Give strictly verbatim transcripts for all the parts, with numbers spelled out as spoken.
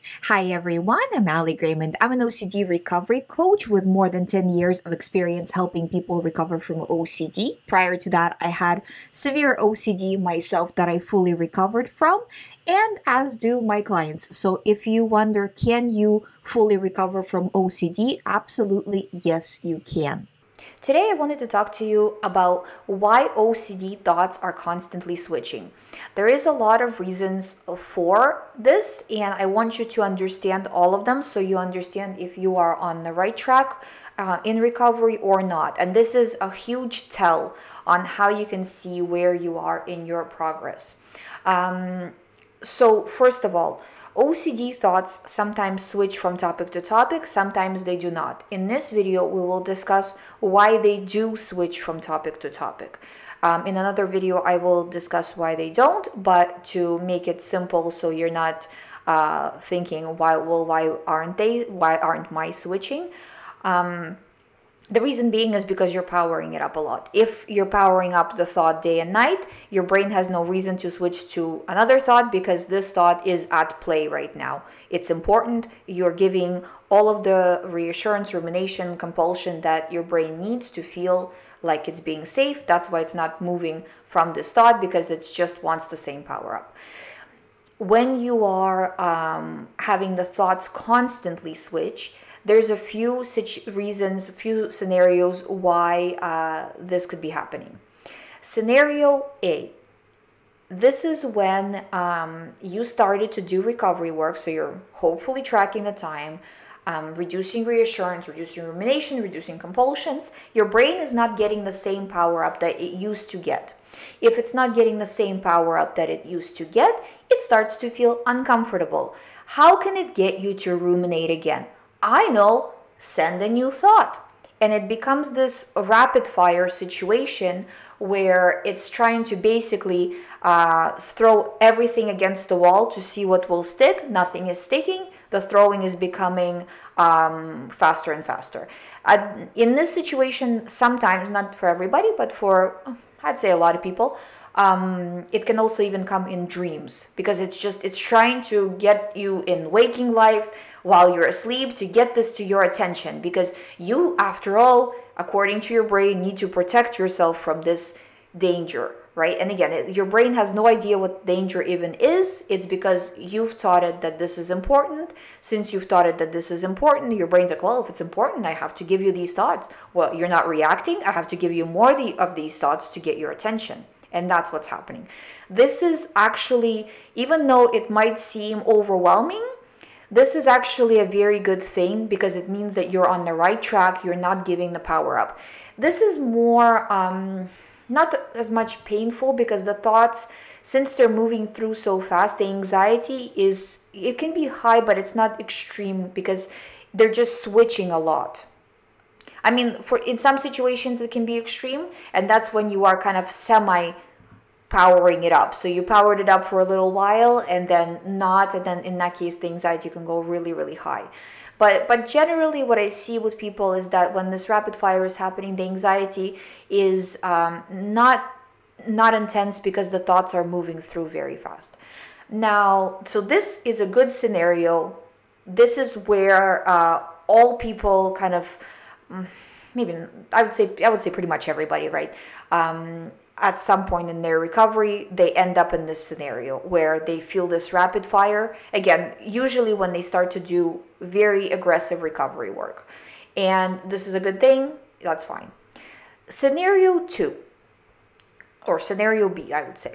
Hi everyone, I'm Ali Grayman. I'm an O C D recovery coach with more than ten years of experience helping people recover from O C D. Prior to that, I had severe O C D myself that I fully recovered from, and as do my clients. So if you wonder, can you fully recover from O C D? Absolutely, yes, you can. Today, I wanted to talk to you about why O C D thoughts are constantly switching. There is a lot of reasons for this, and I want you to understand all of them so you understand if you are on the right track uh, in recovery or not. And this is a huge tell on how you can see where you are in your progress. Um, so, first of all, O C D thoughts sometimes switch from topic to topic, sometimes they do not. In this video, we will discuss why they do switch from topic to topic. Um, in another video, I will discuss why they don't, but to make it simple so you're not uh, thinking, why, well, why aren't they? Why aren't my switching? Um, the reason being is because you're powering it up a lot. If you're powering up the thought day and night, your brain has no reason to switch to another thought because this thought is at play right now. It's important. You're giving all of the reassurance, rumination, compulsion that your brain needs to feel like it's being safe. That's why it's not moving from this thought because it just wants the same power up. When you are um, having the thoughts constantly switch, there's a few situ- reasons, a few scenarios why uh, this could be happening. Scenario A. This is when um, you started to do recovery work, so you're hopefully tracking the time, um, reducing reassurance, reducing rumination, reducing compulsions. Your brain is not getting the same power up that it used to get. If it's not getting the same power up that it used to get, it starts to feel uncomfortable. How can it get you to ruminate again? I know, send a new thought. And it becomes this rapid fire situation where it's trying to basically uh, throw everything against the wall to see what will stick. Nothing is sticking. The throwing is becoming um, faster and faster. Uh, in this situation, sometimes, not for everybody, but for, I'd say a lot of people, um, it can also even come in dreams because it's just, it's trying to get you in waking life while you're asleep to get this to your attention because you, after all, according to your brain, need to protect yourself from this danger, right? And again, it, your brain has no idea what danger even is. It's because you've taught it that this is important. Since you've taught it that this is important, your brain's like, well, if it's important, I have to give you these thoughts. Well, you're not reacting. I have to give you more of these thoughts to get your attention. And that's what's happening. This is actually, even though it might seem overwhelming, this is actually a very good thing because it means that you're on the right track. You're not giving the power up. This is more, um, not as much painful because the thoughts, since they're moving through so fast, the anxiety is, it can be high, but it's not extreme because they're just switching a lot. I mean, for in some situations it can be extreme, and that's when you are kind of semi powering it up. So you powered it up for a little while and then not, and then in that case the anxiety can go really, really high. But but generally what I see with people is that when this rapid fire is happening, the anxiety is um, not not intense because the thoughts are moving through very fast. Now, so this is a good scenario. This is where uh, all people kind of, maybe I would say I would say pretty much everybody, right? Um, at some point in their recovery, they end up in this scenario where they feel this rapid fire. Again, usually when they start to do very aggressive recovery work. And this is a good thing, that's fine. Scenario two, or scenario B, I would say.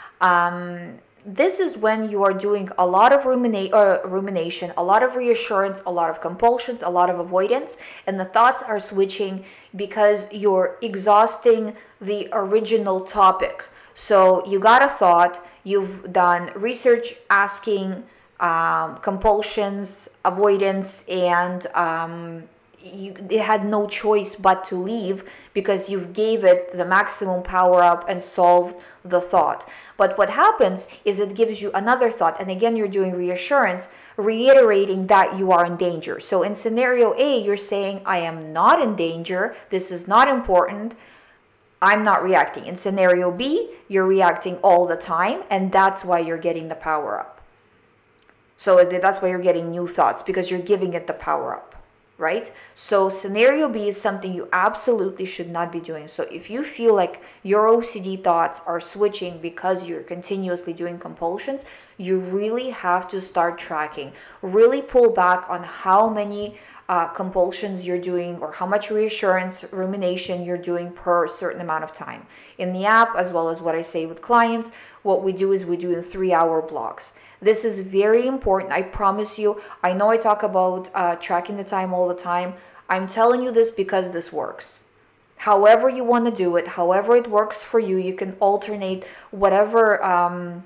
Um, this is when you are doing a lot of rumina- uh, rumination, a lot of reassurance, a lot of compulsions, a lot of avoidance, and the thoughts are switching because you're exhausting the original topic. So you got a thought, you've done research asking um, compulsions, avoidance, and um, you, it had no choice but to leave because you've gave it the maximum power up and solved the thought. But what happens is it gives you another thought, and again you're doing reassurance, reiterating that you are in danger. So in scenario A, you're saying, I am not in danger, this is not important, I'm not reacting. In scenario B, you're reacting all the time, and that's why you're getting the power up. So that's why you're getting new thoughts, because you're giving it the power up, right? So scenario B is something you absolutely should not be doing. So if you feel like your O C D thoughts are switching because you're continuously doing compulsions, you really have to start tracking. Really pull back on how many uh, compulsions you're doing, or how much reassurance, rumination you're doing per certain amount of time. In the app, as well as what I say with clients, what we do is we do in three hour blocks. This is very important. I promise you. I know I talk about uh, tracking the time all the time. I'm telling you this because this works. However you want to do it, however it works for you, you can alternate whatever, um,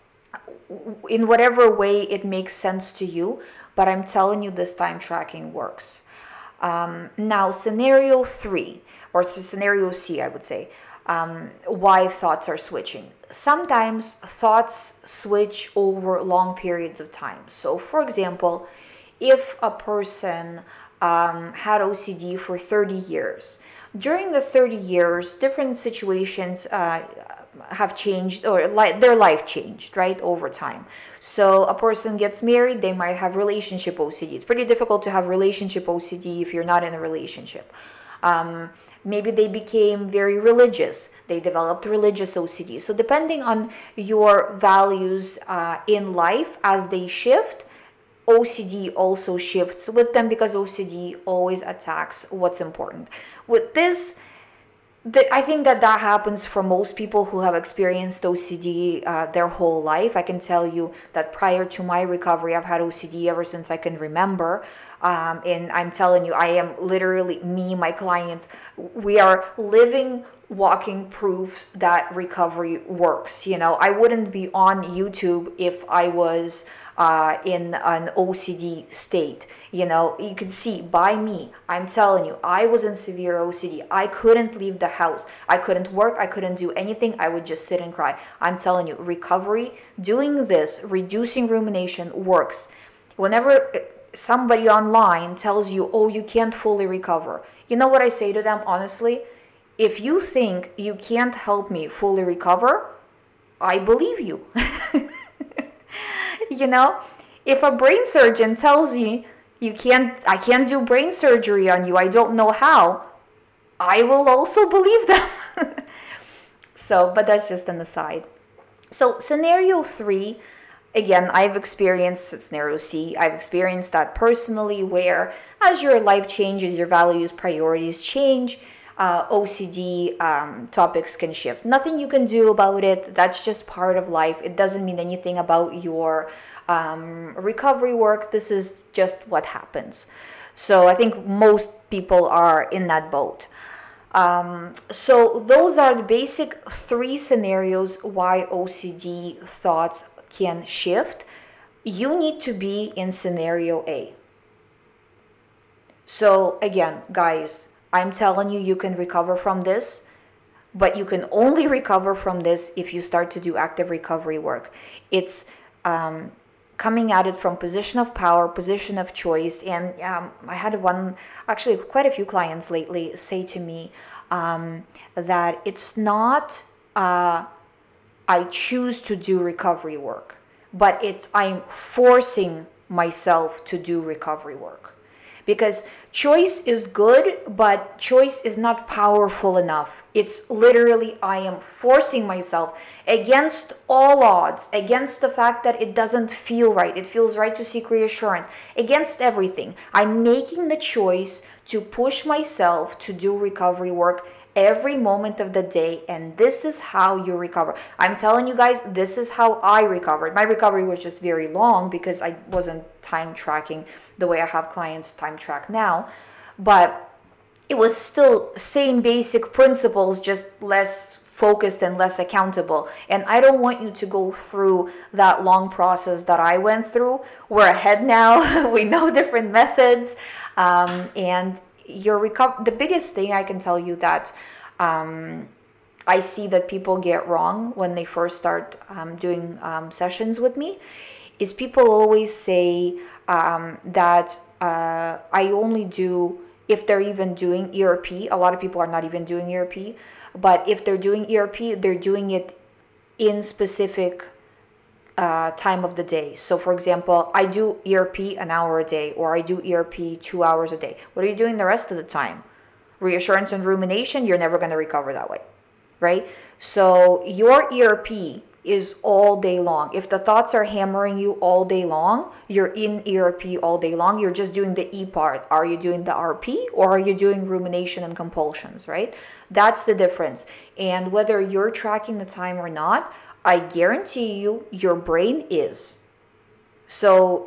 in whatever way it makes sense to you. But I'm telling you, this time tracking works. Um, now, scenario three, or scenario C, I would say, um, why thoughts are switching. Sometimes thoughts switch over long periods of time. So, for example, if a person um, had O C D for thirty years, during the thirty years, different situations uh, have changed, or li- their life changed, right, over time. So a person gets married, they might have relationship O C D. It's pretty difficult to have relationship O C D if you're not in a relationship. Um, maybe they became very religious. They developed religious O C D. So depending on your values uh, in life, as they shift, O C D also shifts with them, because O C D always attacks what's important. With this, The, I think that that happens for most people who have experienced O C D uh, their whole life. I can tell you that prior to my recovery, I've had O C D ever since I can remember. Um, and I'm telling you, I am literally, me, my clients, we are living, walking proofs that recovery works. You know, I wouldn't be on YouTube if I was uh, in an O C D state. You know, you can see by me, I'm telling you, I was in severe O C D. I couldn't leave the house. I couldn't work. I couldn't do anything. I would just sit and cry. I'm telling you, recovery, doing this, reducing rumination works. Whenever somebody online tells you, oh, you can't fully recover, you know what I say to them, honestly? If you think you can't help me fully recover, I believe you. You know, if a brain surgeon tells you, you can't, I can't do brain surgery on you, I don't know how, I will also believe them. So, but that's just an aside. So scenario three, again, I've experienced scenario C. I've experienced that personally, where as your life changes, your values, priorities change, uh, O C D um, topics can shift. Nothing you can do about it. That's just part of life. It doesn't mean anything about your um, recovery work. This is just what happens. So I think most people are in that boat. Um, so those are the basic three scenarios why O C D thoughts can shift. You need to be in scenario A. So again, guys, I'm telling you, you can recover from this, but you can only recover from this if you start to do active recovery work. It's um, coming at it from position of power, position of choice. And um, I had one, actually quite a few clients lately say to me um, that it's not uh, I choose to do recovery work, but it's I'm forcing myself to do recovery work. Because choice is good, but choice is not powerful enough. It's literally, I am forcing myself against all odds, against the fact that it doesn't feel right. It feels right to seek reassurance, against everything. I'm making the choice to push myself to do recovery work every moment of the day, and this is how you recover. I'm telling you guys, this is how I recovered. My recovery was just very long because I wasn't time tracking the way I have clients time track now, but it was still same basic principles, just less focused and less accountable. And I don't want you to go through that long process that I went through. We're ahead now. We know different methods, um, and your recover. The biggest thing I can tell you that um, I see that people get wrong when they first start um, doing um, sessions with me is people always say um, that uh, I only do, if they're even doing E R P. A lot of people are not even doing E R P, but if they're doing E R P, they're doing it in specific uh, time of the day. So, for example, I do E R P an hour a day, or I do E R P two hours a day. What are you doing the rest of the time? Reassurance and rumination, you're never going to recover that way, right? So, your E R P is all day long. If the thoughts are hammering you all day long, you're in E R P all day long. You're just doing the E part. Are you doing the R P, or are you doing rumination and compulsions, right? That's the difference. And whether you're tracking the time or not, I guarantee you your brain is. So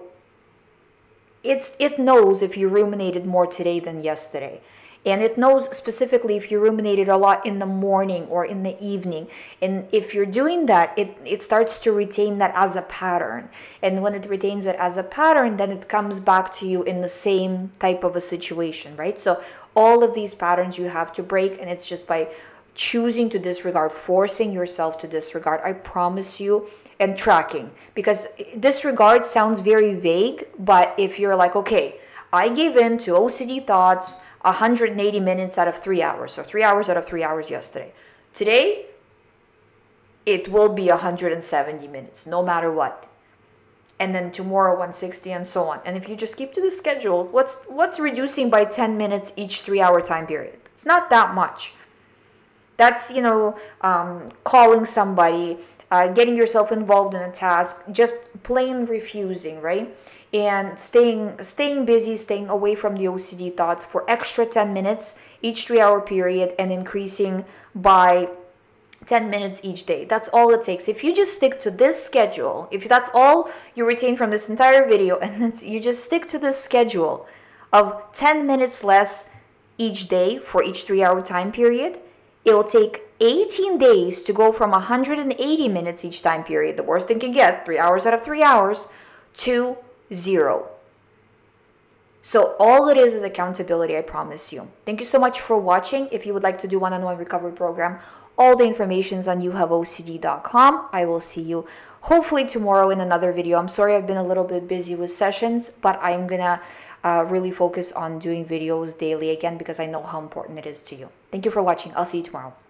it's it knows if you ruminated more today than yesterday. And it knows specifically if you ruminated a lot in the morning or in the evening. And if you're doing that, it, it starts to retain that as a pattern. And when it retains it as a pattern, then it comes back to you in the same type of a situation, right? So all of these patterns you have to break, and it's just by choosing to disregard, forcing yourself to disregard, I promise you, and tracking. Because disregard sounds very vague, but if you're like, okay, I gave in to O C D thoughts one hundred eighty minutes out of three hours, so three hours out of three hours yesterday. Today, it will be one hundred seventy minutes, no matter what. And then tomorrow one hundred sixty, and so on. And if you just keep to the schedule, what's what's reducing by ten minutes each three-hour time period? It's not that much. That's, you know, um, calling somebody, uh, getting yourself involved in a task, just plain refusing, right? And staying staying busy, staying away from the O C D thoughts for extra ten minutes each three-hour period, and increasing by ten minutes each day. That's all it takes. If you just stick to this schedule, if that's all you retain from this entire video, and you just stick to this schedule of ten minutes less each day for each three-hour time period, it will take eighteen days to go from one hundred eighty minutes each time period, the worst thing can get, three hours out of three hours, to zero. So all it is is accountability, I promise you. Thank you so much for watching. If you would like to do one-on-one recovery program, all the information is on you have O C D dot com. I will see you hopefully tomorrow in another video. I'm sorry I've been a little bit busy with sessions, but I'm gonna uh, really focus on doing videos daily again, because I know how important it is to you. Thank you for watching. I'll see you tomorrow.